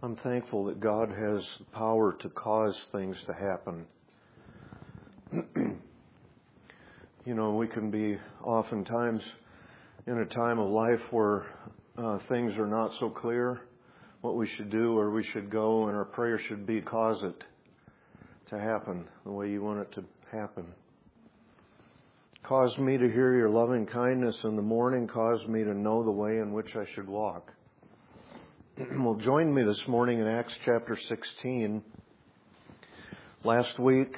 I'm thankful that God has the power to cause things to happen. We can be oftentimes in a time of life where things are not so clear, what we should do, where we should go, and our prayer should be, cause it to happen the way you want it to happen. Cause me to hear your loving kindness in the morning. Cause me to know the way in which I should walk. Well, join me this morning in Acts chapter 16. Last week,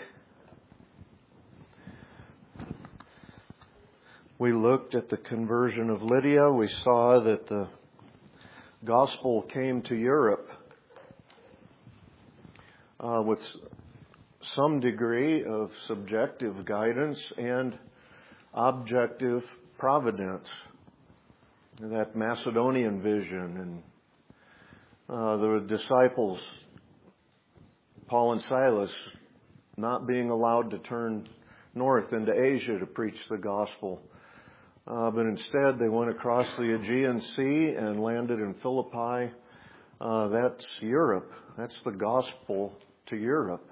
we looked at the conversion of Lydia. We saw that the gospel came to Europe with some degree of subjective guidance and objective providence. That Macedonian vision and the disciples, Paul and Silas, not being allowed to turn north into Asia to preach the gospel. But instead they went across the Aegean Sea and landed in Philippi. That's Europe. That's the gospel to Europe.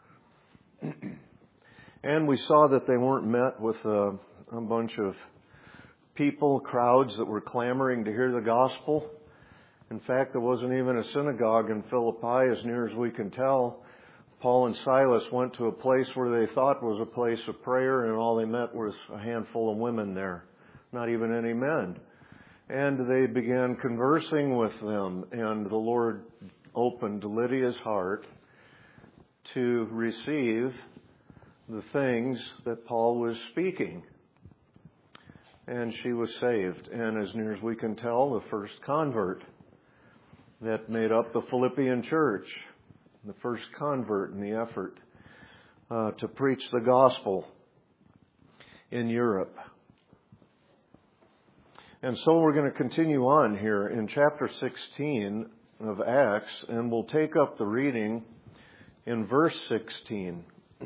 And we saw that they weren't met with a bunch of people, crowds that were clamoring to hear the gospel. In fact, there wasn't even a synagogue in Philippi, as near as we can tell. Paul and Silas went to a place where they thought was a place of prayer, and all they met was a handful of women there, not even any men. And they began conversing with them, and the Lord opened Lydia's heart to receive the things that Paul was speaking. And she was saved, and as near as we can tell, the first convert that made up the Philippian church, the first convert in the effort to preach the gospel in Europe. And so we're going to continue on here in chapter 16 of Acts, and we'll take up the reading in verse 16.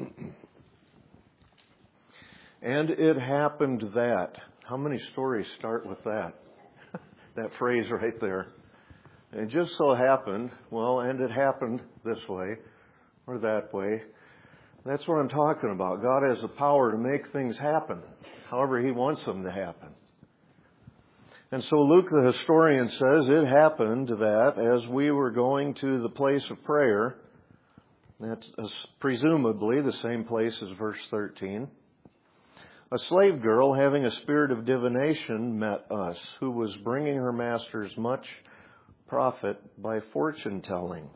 And it happened that. How many stories start with that? That phrase right there. It just so happened, and it happened this way or that way. That's what I'm talking about. God has the power to make things happen however He wants them to happen. And so Luke the historian says, it happened that as we were going to the place of prayer, that's presumably the same place as verse 13, a slave girl having a spirit of divination met us, who was bringing her masters much profit by fortune telling.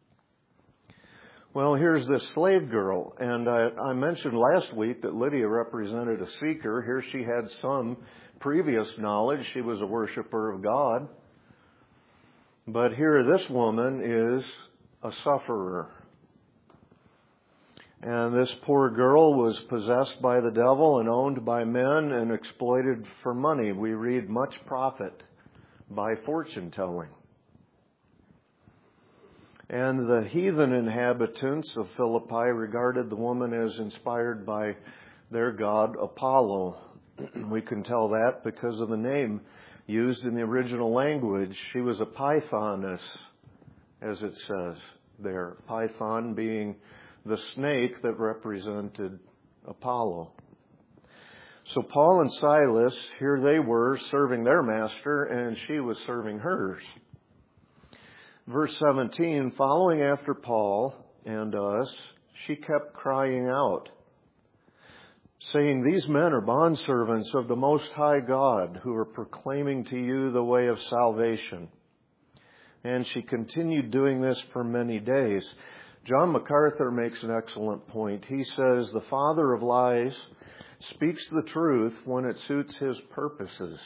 Well, here's this slave girl, and I mentioned last week that Lydia represented a seeker. Here she had some previous knowledge. She was a worshiper of God. But here this woman is a sufferer. And this poor girl was possessed by the devil and owned by men and exploited for money. We read much profit by fortune telling. And the heathen inhabitants of Philippi regarded the woman as inspired by their god Apollo. We can tell that because of the name used in the original language. She was a pythoness, as it says there. Python being the snake that represented Apollo. So Paul and Silas, here they were serving their master, and she was serving hers. Verse 17, following after Paul and us, she kept crying out, saying, these men are bondservants of the Most High God, who are proclaiming to you the way of salvation. And she continued doing this for many days. John MacArthur makes an excellent point. He says, the father of lies speaks the truth when it suits his purposes,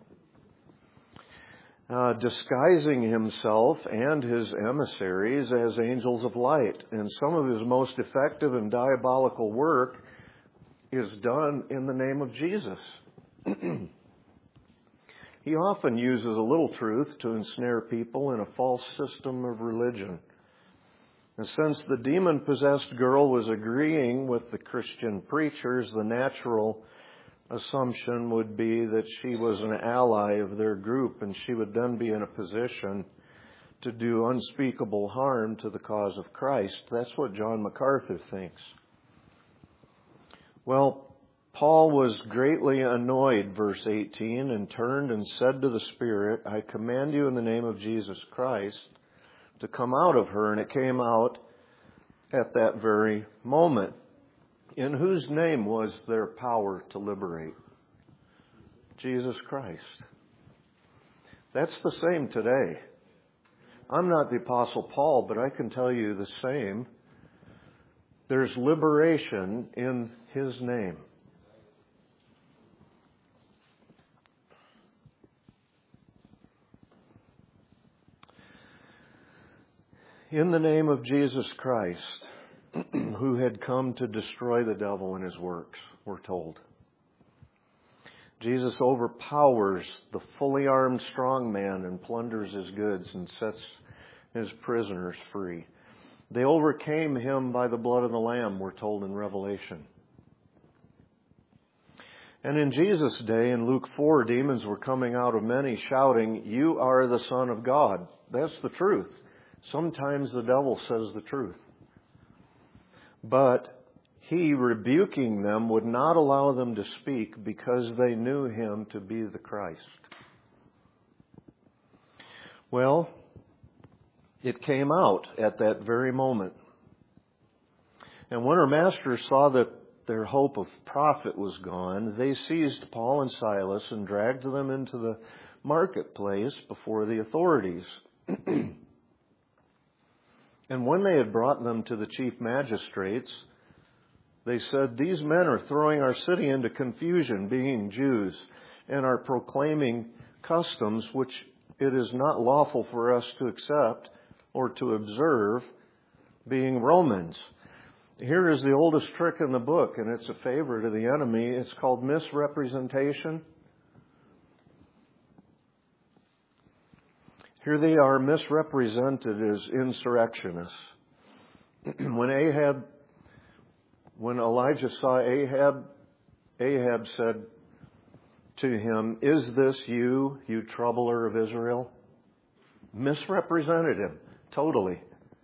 disguising himself and his emissaries as angels of light. And some of his most effective and diabolical work is done in the name of Jesus. He often uses a little truth to ensnare people in a false system of religion. And since the demon-possessed girl was agreeing with the Christian preachers, the natural assumption would be that she was an ally of their group, and she would then be in a position to do unspeakable harm to the cause of Christ. That's what John MacArthur thinks. Well, Paul was greatly annoyed, verse 18, and turned and said to the Spirit, I command you in the name of Jesus Christ to come out of her. And it came out at that very moment. In whose name was there power to liberate? Jesus Christ. That's the same today. I'm not the Apostle Paul, but I can tell you the same. There's liberation in His name. In the name of Jesus Christ, who had come to destroy the devil and his works, we're told. Jesus overpowers the fully armed strong man and plunders his goods and sets his prisoners free. They overcame him by the blood of the Lamb, we're told in Revelation. And in Jesus' day, in Luke 4, demons were coming out of many shouting, You are the Son of God. That's the truth. Sometimes the devil says the truth. But He, rebuking them, would not allow them to speak because they knew Him to be the Christ. Well, it came out at that very moment. And when our masters saw that their hope of profit was gone, they seized Paul and Silas and dragged them into the marketplace before the authorities. And when they had brought them to the chief magistrates, they said, These men are throwing our city into confusion, being Jews, and are proclaiming customs which it is not lawful for us to accept or to observe, being Romans. Here is the oldest trick in the book, and it's a favorite of the enemy. It's called misrepresentation. Here they are misrepresented as insurrectionists. When Elijah saw Ahab, Ahab said to him, Is this you, you troubler of Israel? Misrepresented him totally.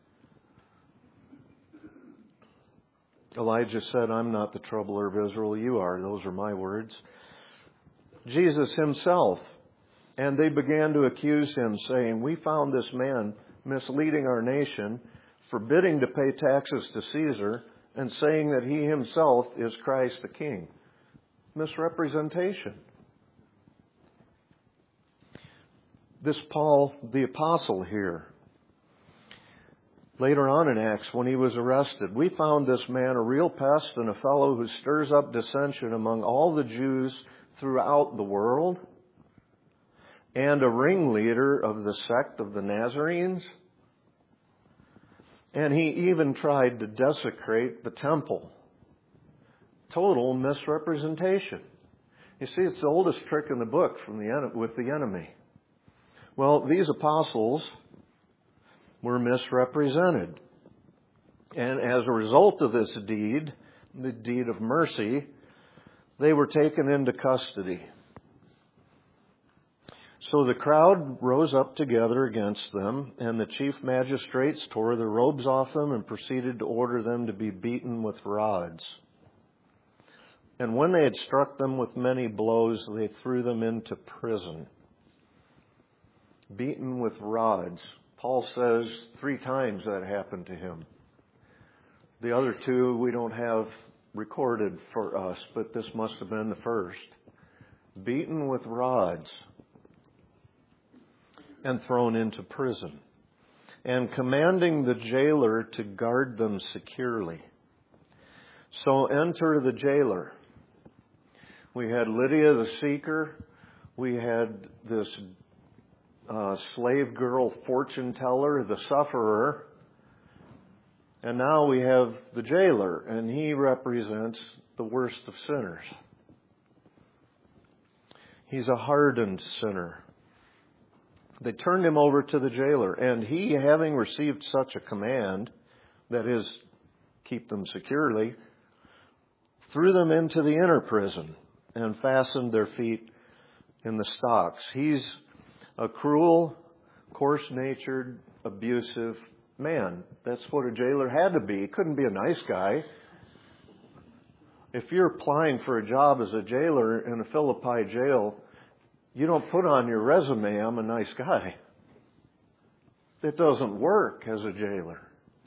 Elijah said, I'm not the troubler of Israel, you are. Those are my words. Jesus himself. And they began to accuse him, saying, We found this man misleading our nation, forbidding to pay taxes to Caesar, and saying that he himself is Christ the King. Misrepresentation. This Paul, the apostle here, later on in Acts, when he was arrested, we found this man a real pest and a fellow who stirs up dissension among all the Jews throughout the world, and a ringleader of the sect of the Nazarenes. And he even tried to desecrate the temple. Total misrepresentation. You see, it's the oldest trick in the book with the enemy. Well, these apostles were misrepresented. And as a result of this deed, the deed of mercy, they were taken into custody. So the crowd rose up together against them, and the chief magistrates tore their robes off them and proceeded to order them to be beaten with rods. And when they had struck them with many blows, they threw them into prison. Beaten with rods. Paul says 3 times that happened to him. The other 2 we don't have recorded for us, but this must have been the first. Beaten with rods and thrown into prison, and commanding the jailer to guard them securely. So enter the jailer. We had Lydia the seeker. We had this slave girl fortune teller, the sufferer. And now we have the jailer, and he represents the worst of sinners. He's a hardened sinner. They turned him over to the jailer, and he, having received such a command, that is, keep them securely, threw them into the inner prison and fastened their feet in the stocks. He's a cruel, coarse-natured, abusive man. That's what a jailer had to be. He couldn't be a nice guy. If you're applying for a job as a jailer in a Philippi jail, you don't put on your resume, I'm a nice guy. It doesn't work as a jailer.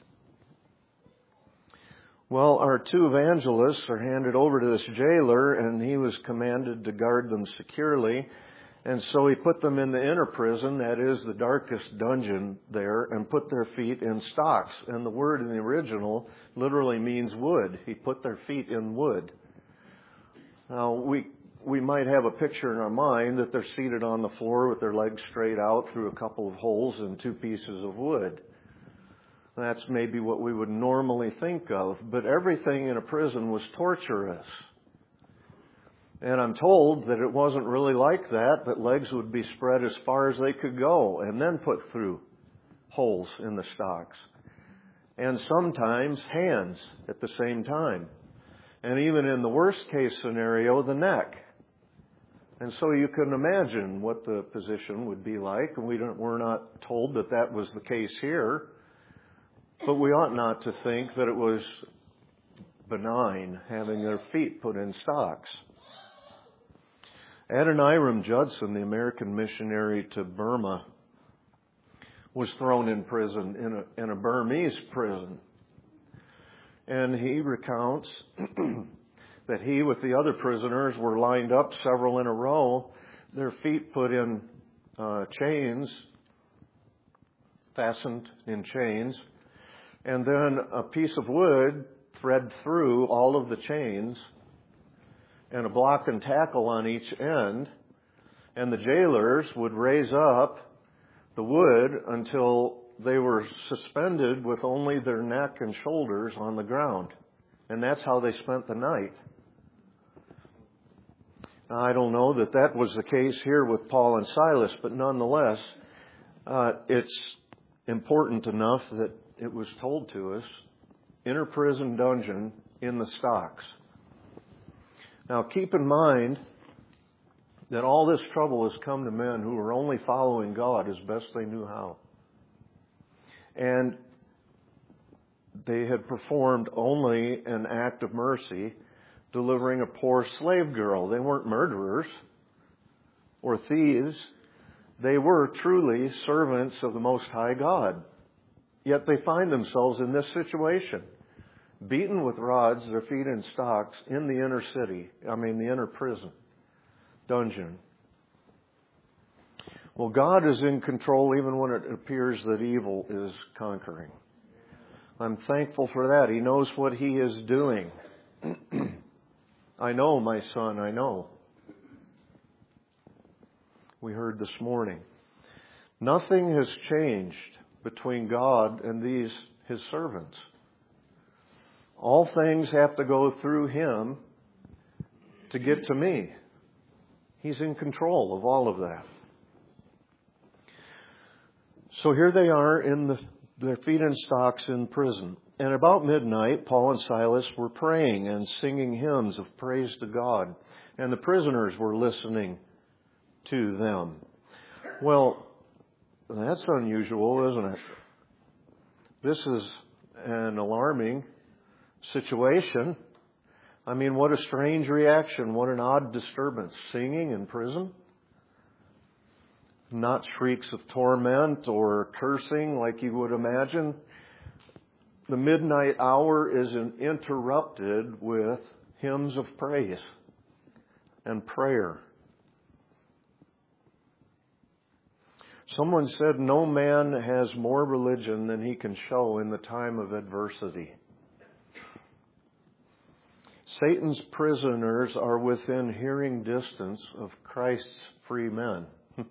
Well, our two evangelists are handed over to this jailer, and he was commanded to guard them securely. And so he put them in the inner prison, that is the darkest dungeon there, and put their feet in stocks. And the word in the original literally means wood. He put their feet in wood. Now, we might have a picture in our mind that they're seated on the floor with their legs straight out through a couple of holes in two pieces of wood. That's maybe what we would normally think of. But everything in a prison was torturous. And I'm told that it wasn't really like that legs would be spread as far as they could go and then put through holes in the stocks. And sometimes hands at the same time. And even in the worst case scenario, the neck. And so you can imagine what the position would be like. And we're not told that that was the case here. But we ought not to think that it was benign having their feet put in stocks. Adoniram Judson, the American missionary to Burma, was thrown in prison, in a Burmese prison. And he recounts that he, with the other prisoners, were lined up several in a row, their feet put in chains, fastened in chains, and then a piece of wood thread through all of the chains, and a block and tackle on each end, and the jailers would raise up the wood until they were suspended with only their neck and shoulders on the ground. And that's how they spent the night. Now, I don't know that that was the case here with Paul and Silas, but nonetheless, it's important enough that it was told to us, inner prison dungeon in the stocks. Now, keep in mind that all this trouble has come to men who were only following God as best they knew how. And they had performed only an act of mercy, delivering a poor slave girl. They weren't murderers or thieves. They were truly servants of the Most High God. Yet they find themselves in this situation. Beaten with rods, their feet in stocks, in the the inner prison, dungeon. Well, God is in control even when it appears that evil is conquering. I'm thankful for that. He knows what He is doing. I know, my son, I know. We heard this morning. Nothing has changed between God and His servants. All things have to go through Him to get to me. He's in control of all of that. So here they are their feet in stocks in prison. And about midnight, Paul and Silas were praying and singing hymns of praise to God. And the prisoners were listening to them. Well, that's unusual, isn't it? This is an alarming situation. I mean, what a strange reaction. What an odd disturbance. Singing in prison. Not shrieks of torment or cursing like you would imagine. The midnight hour is interrupted with hymns of praise and prayer. Someone said no man has more religion than he can show in the time of adversity. Satan's prisoners are within hearing distance of Christ's free men.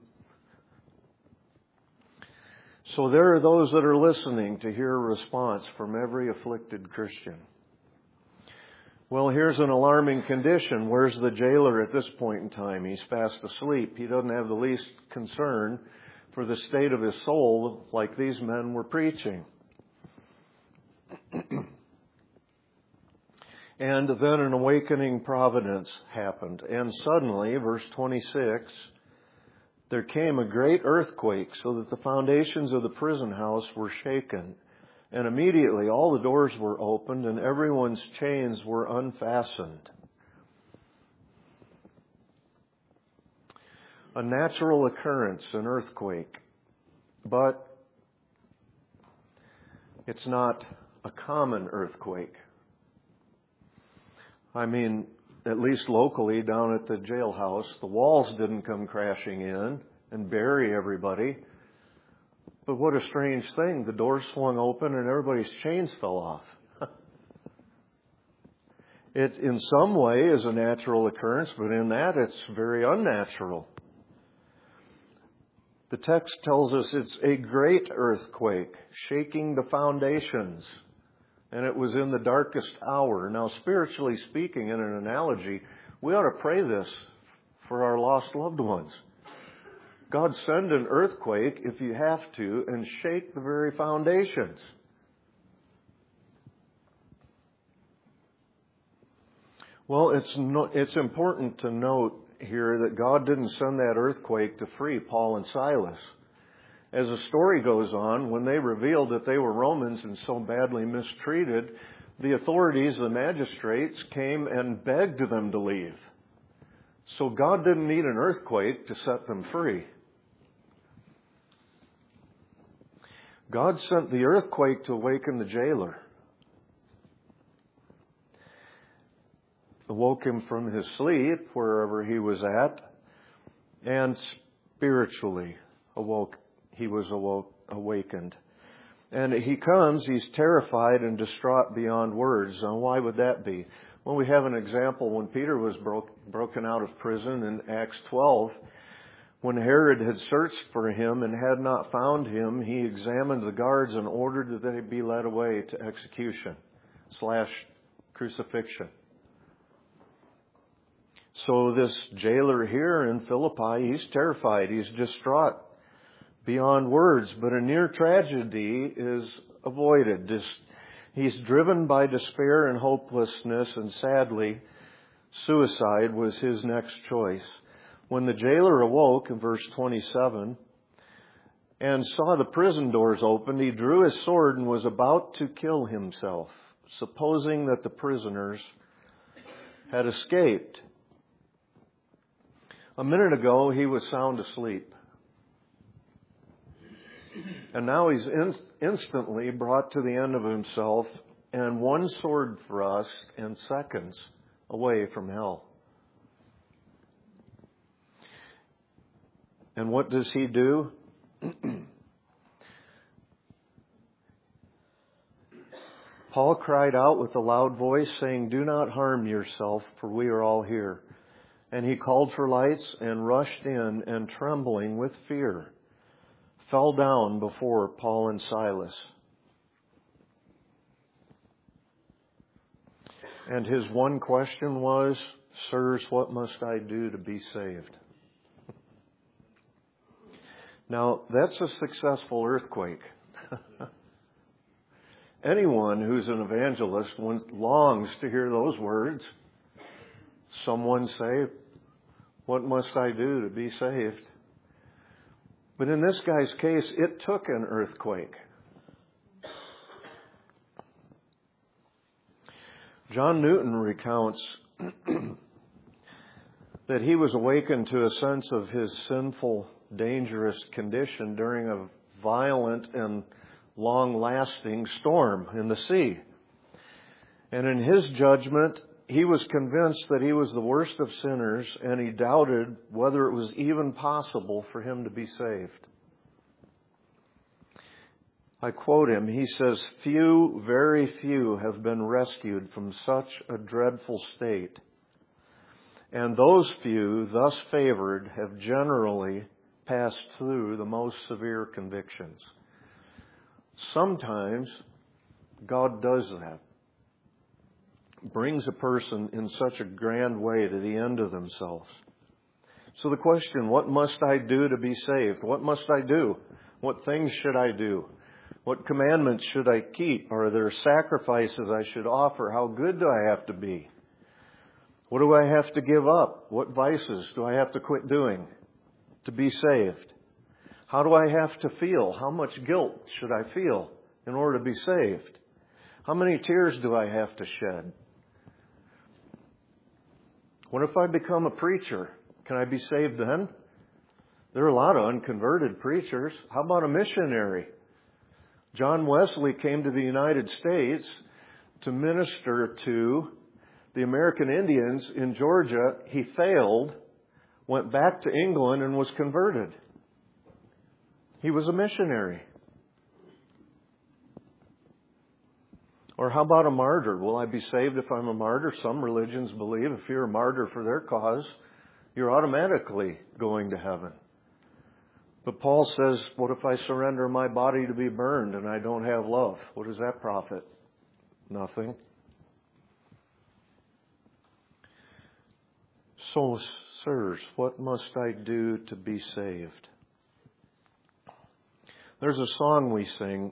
So there are those that are listening to hear a response from every afflicted Christian. Well, here's an alarming condition. Where's the jailer at this point in time? He's fast asleep. He doesn't have the least concern for the state of his soul like these men were preaching. And then an awakening providence happened. And suddenly, verse 26, there came a great earthquake, so that the foundations of the prison house were shaken. And immediately all the doors were opened and everyone's chains were unfastened. A natural occurrence, an earthquake. But it's not a common earthquake. I mean, at least locally down at the jailhouse, the walls didn't come crashing in and bury everybody. But what a strange thing. The doors swung open and everybody's chains fell off. It, in some way, is a natural occurrence, but in that it's very unnatural. The text tells us it's a great earthquake, shaking the foundations. And it was in the darkest hour. Now, spiritually speaking, in an analogy, we ought to pray this for our lost loved ones. God, send an earthquake, if you have to, and shake the very foundations. Well, it's important to note here that God didn't send that earthquake to free Paul and Silas. As the story goes on, when they revealed that they were Romans and so badly mistreated, the authorities, the magistrates, came and begged them to leave. So God didn't need an earthquake to set them free. God sent the earthquake to awaken the jailer. Awoke him from his sleep, wherever he was at, and spiritually he was awakened. And he comes, he's terrified and distraught beyond words. Now, why would that be? Well, we have an example when Peter was broken out of prison in Acts 12. When Herod had searched for him and had not found him, he examined the guards and ordered that they be led away to execution / crucifixion. So this jailer here in Philippi, he's terrified, he's distraught beyond words, but a near tragedy is avoided. He's driven by despair and hopelessness, and sadly, suicide was his next choice. When the jailer awoke, in verse 27, and saw the prison doors opened, he drew his sword and was about to kill himself, supposing that the prisoners had escaped. A minute ago, he was sound asleep. And now he's instantly brought to the end of himself and one sword thrust and seconds away from hell. And what does he do? Paul cried out with a loud voice, saying, "Do not harm yourself, for we are all here." And he called for lights and rushed in, and trembling with fear, fell down before Paul and Silas. And his one question was, "Sirs, what must I do to be saved?" Now, that's a successful earthquake. Anyone who's an evangelist longs to hear those words. Someone say, "What must I do to be saved?" But in this guy's case, it took an earthquake. John Newton recounts that he was awakened to a sense of his sinful, dangerous condition during a violent and long-lasting storm in the sea. And in his judgment, he was convinced that he was the worst of sinners, and he doubted whether it was even possible for him to be saved. I quote him. He says, "Few, very few, have been rescued from such a dreadful state. And those few, thus favored, have generally passed through the most severe convictions." Sometimes God does that. Brings a person in such a grand way to the end of themselves. So the question, what must I do to be saved? What must I do? What things should I do? What commandments should I keep? Are there sacrifices I should offer? How good do I have to be? What do I have to give up? What vices do I have to quit doing? to be saved? How do I have to feel? How much guilt should I feel in order to be saved? How many tears do I have to shed? What if I become a preacher? Can I be saved then? There are a lot of unconverted preachers. How about a missionary? John Wesley came to the United States to minister to the American Indians in Georgia. He failed, went back to England, and was converted. He was a missionary. Or how about a martyr? Will I be saved if I'm a martyr? Some religions believe if you're a martyr for their cause, you're automatically going to heaven. But Paul says, what if I surrender my body to be burned and I don't have love? What does that profit? Nothing. So, sirs, what must I do to be saved? There's a song we sing.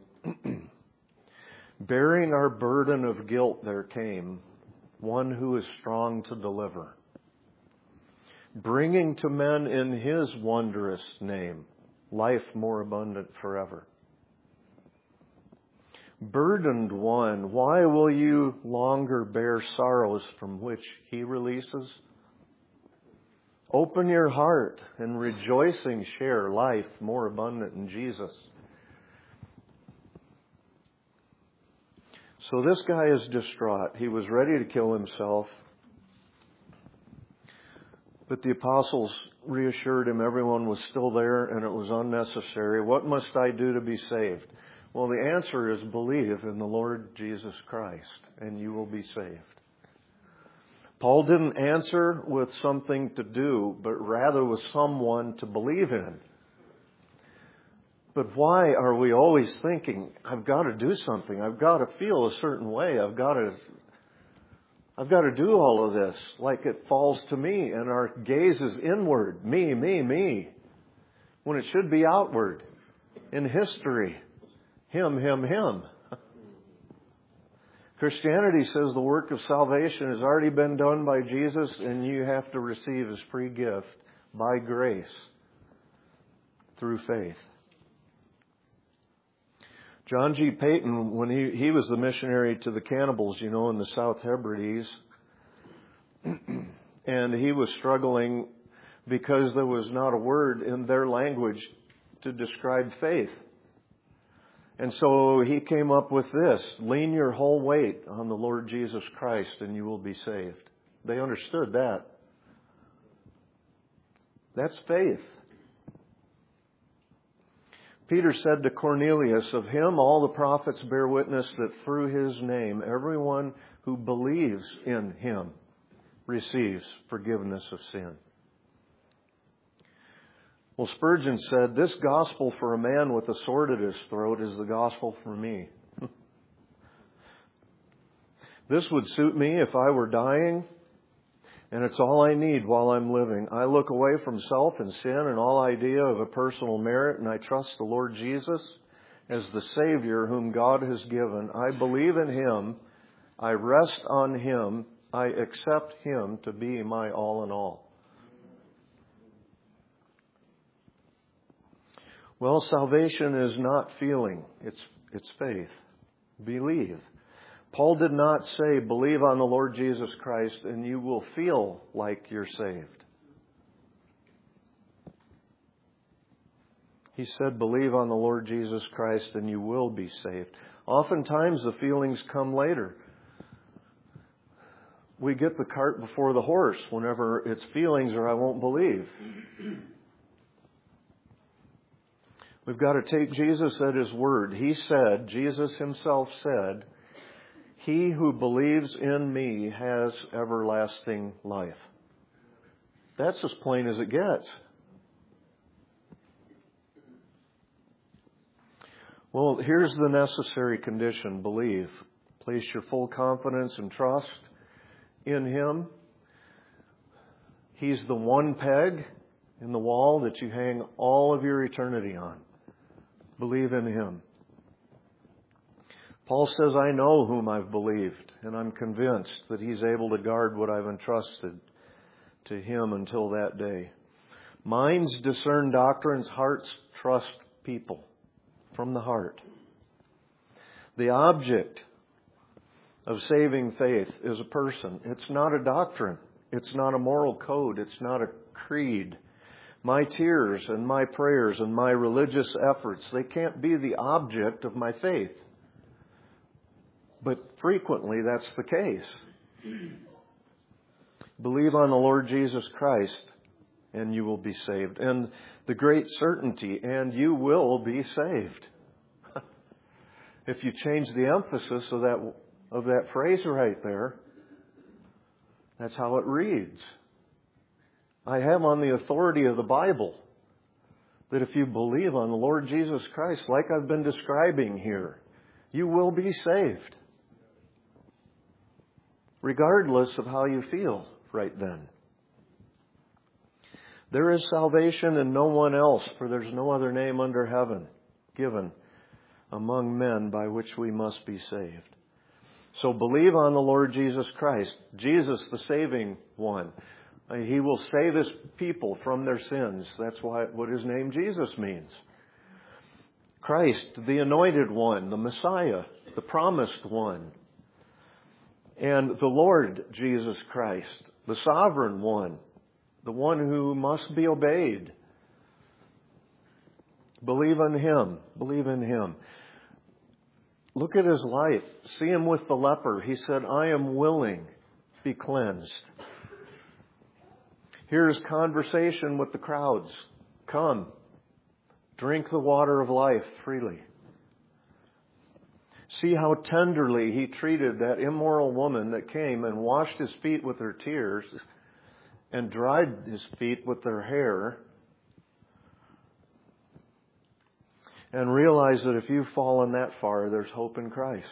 Bearing our burden of guilt there came one who is strong to deliver, bringing to men in His wondrous name life more abundant forever. Burdened one, why will you longer bear sorrows from which He releases? Open your heart and rejoicing share life more abundant in Jesus. So this guy is distraught. He was ready to kill himself. But the apostles reassured him everyone was still there and it was unnecessary. What must I do to be saved? Well, the answer is believe in the Lord Jesus Christ and you will be saved. Paul didn't answer with something to do, but rather with someone to believe in. But why are we always thinking, I've got to do something. I've got to feel a certain way. I've got to do all of this like it falls to me. And our gaze is inward. Me, me, me. When it should be outward. In history. Him, him, him. Christianity says the work of salvation has already been done by Jesus and you have to receive His free gift by grace through faith. John G. Paton, when he was the missionary to the cannibals, in the South Hebrides, and he was struggling because there was not a word in their language to describe faith. And so he came up with this: lean your whole weight on the Lord Jesus Christ and you will be saved. They understood that. That's faith. Peter said to Cornelius, of him all the prophets bear witness that through his name everyone who believes in him receives forgiveness of sin. Well, Spurgeon said, this gospel for a man with a sword at his throat is the gospel for me. This would suit me if I were dying, and it's all I need while I'm living. I look away from self and sin and all idea of a personal merit, and I trust the Lord Jesus as the Savior whom God has given. I believe in Him. I rest on Him. I accept Him to be my all in all. Well, salvation is not feeling. It's faith. Believe. Paul did not say, believe on the Lord Jesus Christ and you will feel like you're saved. He said, believe on the Lord Jesus Christ and you will be saved. Oftentimes the feelings come later. We get the cart before the horse whenever it's feelings or I won't believe. We've got to take Jesus at His word. He said, Jesus Himself said, he who believes in me has everlasting life. That's as plain as it gets. Well, here's the necessary condition. Believe. Place your full confidence and trust in Him. He's the one peg in the wall that you hang all of your eternity on. Believe in Him. Paul says, I know whom I've believed, and I'm convinced that He's able to guard what I've entrusted to Him until that day. Minds discern doctrines, hearts trust people from the heart. The object of saving faith is a person. It's not a doctrine. It's not a moral code. It's not a creed. My tears and my prayers and my religious efforts, they can't be the object of my faith. But frequently that's the case. Believe on the Lord Jesus Christ and you will be saved. And the great certainty, and you will be saved. If you change the emphasis of that phrase right there, that's how it reads. I have on the authority of the Bible that if you believe on the Lord Jesus Christ, like I've been describing here, you will be saved. Regardless of how you feel right then. There is salvation in no one else, for there's no other name under heaven given among men by which we must be saved. So believe on the Lord Jesus Christ, Jesus the saving one. He will save His people from their sins. That's what His name Jesus means. Christ, the anointed one, the Messiah, the promised one. And the Lord Jesus Christ, the sovereign one, the one who must be obeyed. Believe in Him. Believe in Him. Look at His life. See Him with the leper. He said, I am willing, be cleansed. Here's conversation with the crowds. Come, drink the water of life freely. See how tenderly He treated that immoral woman that came and washed His feet with her tears and dried His feet with their hair. And realize that if you've fallen that far, there's hope in Christ.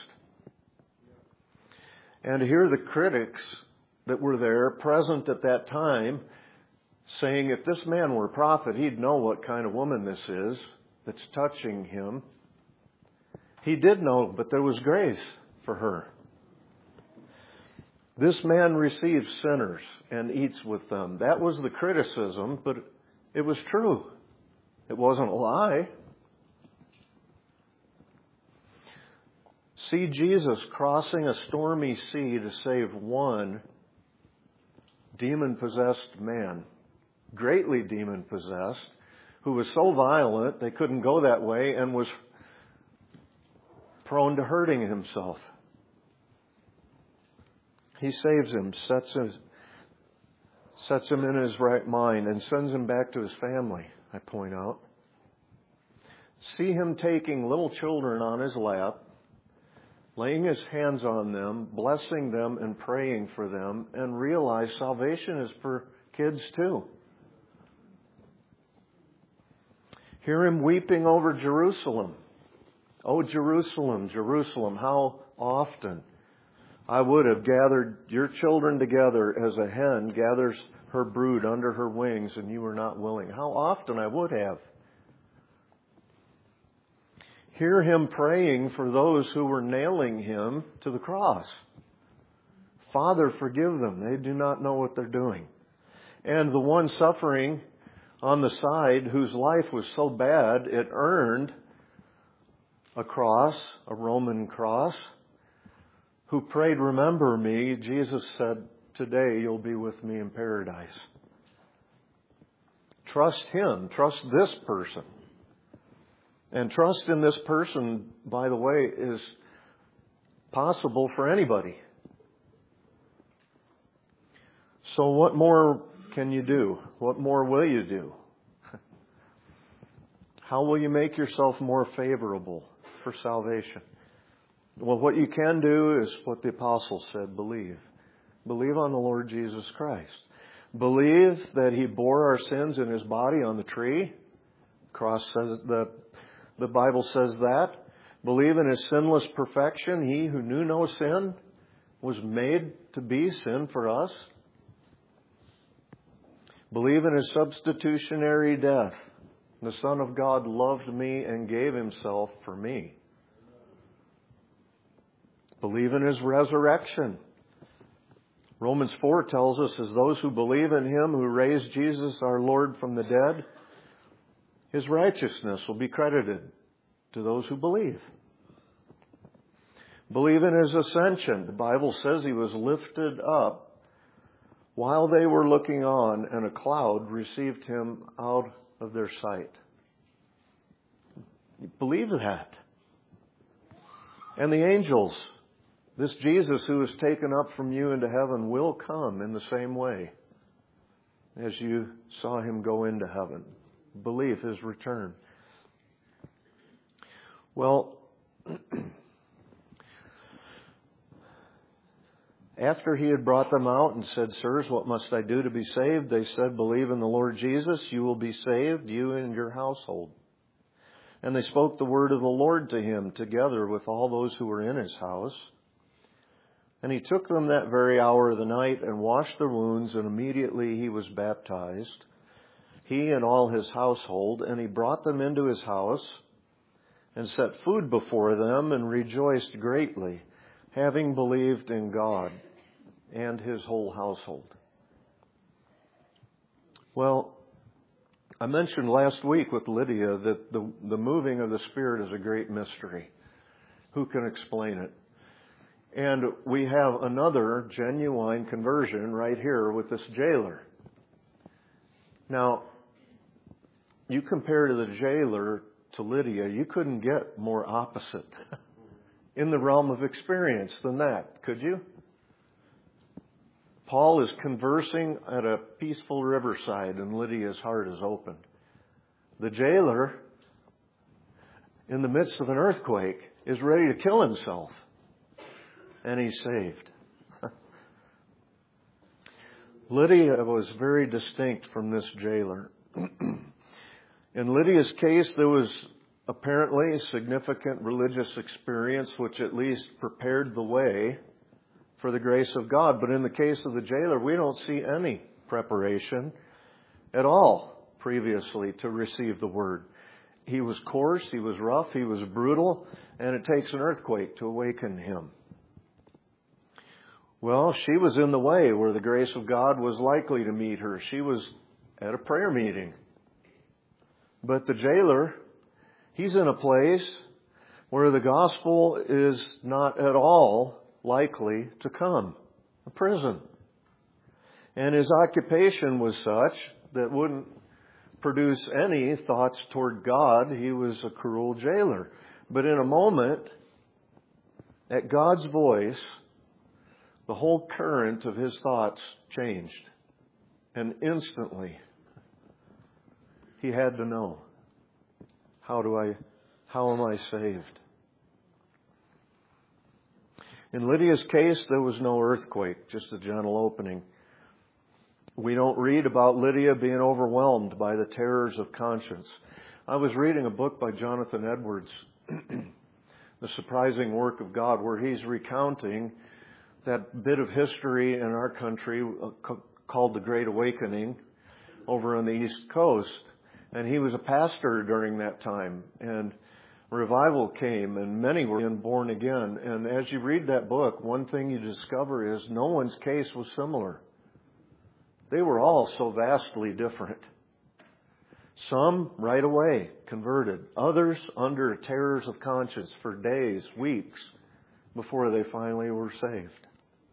And hear the critics that were there present at that time saying, if this man were a prophet, he'd know what kind of woman this is that's touching him. He did know, but there was grace for her. This man receives sinners and eats with them. That was the criticism, but it was true. It wasn't a lie. See Jesus crossing a stormy sea to save one demon-possessed man, greatly demon-possessed, who was so violent they couldn't go that way and was prone to hurting himself. He saves him, sets him in his right mind, and sends him back to his family, I point out. See Him taking little children on His lap, laying His hands on them, blessing them and praying for them, and realize salvation is for kids too. Hear Him weeping over Jerusalem. Oh, Jerusalem, Jerusalem, how often I would have gathered your children together as a hen gathers her brood under her wings, and you were not willing. How often I would have. Hear Him praying for those who were nailing Him to the cross. Father, forgive them. They do not know what they're doing. And the one suffering on the side, whose life was so bad, it earned a cross, a Roman cross, who prayed, remember me. Jesus said, today you'll be with me in paradise. Trust Him. Trust this person. And trust in this person, by the way, is possible for anybody. So what more can you do? What more will you do? How will you make yourself more favorable for salvation? Well, what you can do is what the apostles said, believe. Believe on the Lord Jesus Christ. Believe that He bore our sins in His body on the tree. The cross says the Bible says that. Believe in His sinless perfection. He who knew no sin was made to be sin for us. Believe in His substitutionary death. The Son of God loved me and gave Himself for me. Believe in His resurrection. Romans 4 tells us, as those who believe in Him who raised Jesus our Lord from the dead, His righteousness will be credited to those who believe. Believe in His ascension. The Bible says He was lifted up while they were looking on, and a cloud received Him out of their sight. Believe that. And the angels, this Jesus who is taken up from you into heaven will come in the same way as you saw Him go into heaven. Believe His return. Well, after He had brought them out and said, Sirs, what must I do to be saved? They said, Believe in the Lord Jesus, you will be saved, you and your household. And they spoke the word of the Lord to him, together with all those who were in his house. And he took them that very hour of the night and washed their wounds, and immediately he was baptized, he and all his household. And he brought them into his house and set food before them, and rejoiced greatly, having believed in God and his whole household. Well, I mentioned last week with Lydia that the moving of the Spirit is a great mystery. Who can explain it? And we have another genuine conversion right here with this jailer. Now, you compare to the jailer to Lydia, you couldn't get more opposite in the realm of experience than that, could you? Paul is conversing at a peaceful riverside and Lydia's heart is opened. The jailer, in the midst of an earthquake, is ready to kill himself. And he's saved. Lydia was very distinct from this jailer. In Lydia's case, there was apparently a significant religious experience which at least prepared the way for the grace of God. But in the case of the jailer, we don't see any preparation at all previously to receive the word. He was coarse, he was rough, he was brutal, and it takes an earthquake to awaken him. Well, she was in the way where the grace of God was likely to meet her. She was at a prayer meeting. But the jailer, he's in a place where the gospel is not at all likely to come, a prison. And his occupation was such that wouldn't produce any thoughts toward God. He was a cruel jailer. But in a moment, at God's voice, the whole current of his thoughts changed. And instantly, he had to know, how am I saved? In Lydia's case, there was no earthquake, just a gentle opening. We don't read about Lydia being overwhelmed by the terrors of conscience. I was reading a book by Jonathan Edwards, The Surprising Work of God, where he's recounting that bit of history in our country called the Great Awakening over on the East Coast. And he was a pastor during that time. And revival came and many were born again. And as you read that book, one thing you discover is no one's case was similar. They were all so vastly different. Some right away converted. Others under terrors of conscience for days, weeks, before they finally were saved.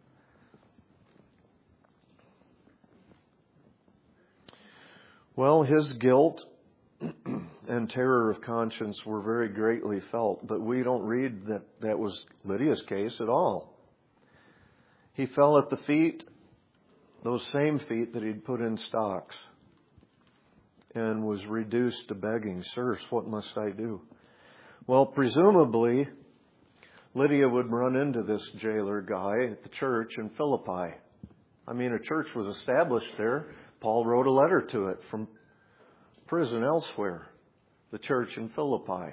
Well, his guilt and terror of conscience were very greatly felt, but we don't read that was Lydia's case at all. He fell at the feet, those same feet that he'd put in stocks, and was reduced to begging, Sirs, what must I do? Well, presumably, Lydia would run into this jailer guy at the church in Philippi. I mean, a church was established there. Paul wrote a letter to it from prison elsewhere, the church in Philippi.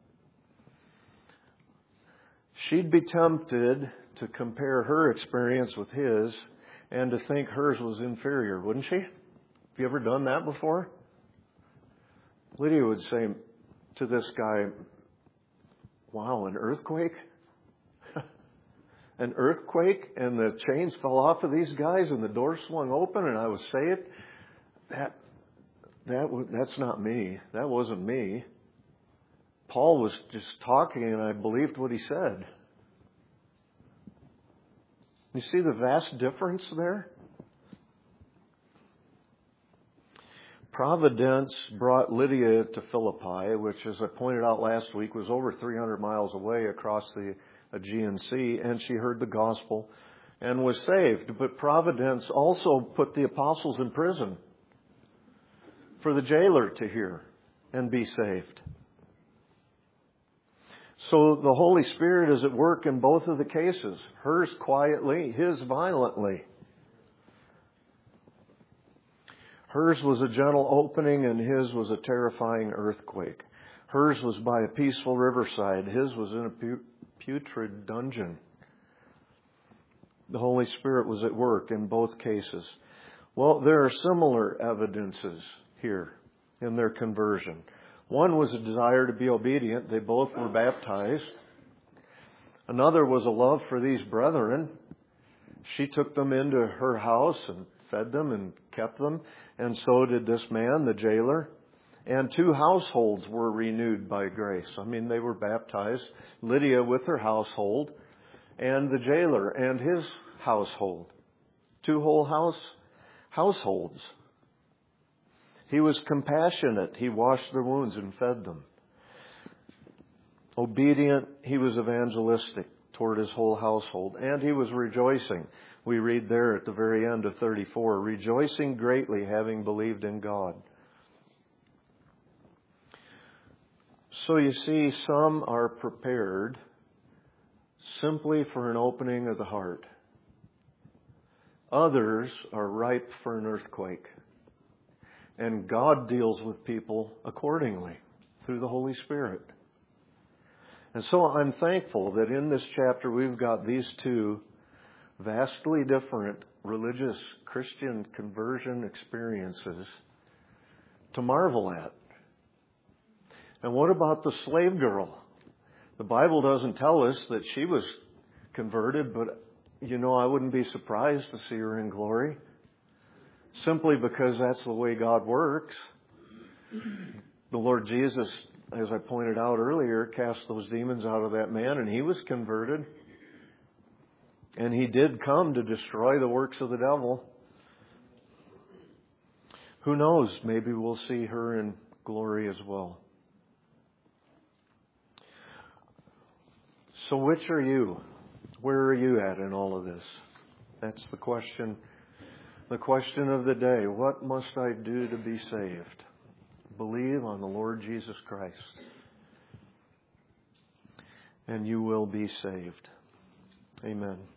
She'd be tempted to compare her experience with his and to think hers was inferior, wouldn't she? Have you ever done that before? Lydia would say to this guy, wow, an earthquake? an earthquake and the chains fell off of these guys and the door swung open and I was saved. That's not me. That wasn't me. Paul was just talking and I believed what he said. You see the vast difference there? Providence brought Lydia to Philippi, which, as I pointed out last week, was over 300 miles away across the Aegean Sea, and she heard the gospel and was saved. But Providence also put the apostles in prison for the jailer to hear and be saved. So the Holy Spirit is at work in both of the cases. Hers quietly, his violently. Hers was a gentle opening and his was a terrifying earthquake. Hers was by a peaceful riverside. His was in a putrid dungeon. The Holy Spirit was at work in both cases. Well, there are similar evidences here in their conversion. One was a desire to be obedient. They both were baptized. Another was a love for these brethren. She took them into her house and fed them and kept them. And so did this man, the jailer. And 2 households were renewed by grace. I mean, they were baptized. Lydia with her household and the jailer and his household. 2 whole households. He was compassionate. He washed their wounds and fed them. Obedient. He was evangelistic toward his whole household. And he was rejoicing. We read there at the very end of 34, rejoicing greatly, having believed in God. So you see, some are prepared simply for an opening of the heart. Others are ripe for an earthquake. And God deals with people accordingly through the Holy Spirit. And so I'm thankful that in this chapter we've got these 2 vastly different religious Christian conversion experiences to marvel at. And what about the slave girl? The Bible doesn't tell us that she was converted, but I wouldn't be surprised to see her in glory. Simply because that's the way God works. The Lord Jesus, as I pointed out earlier, cast those demons out of that man and he was converted. And he did come to destroy the works of the devil. Who knows? Maybe we'll see her in glory as well. So which are you? Where are you at in all of this? That's the question. The question of the day. What must I do to be saved? Believe on the Lord Jesus Christ. And you will be saved. Amen.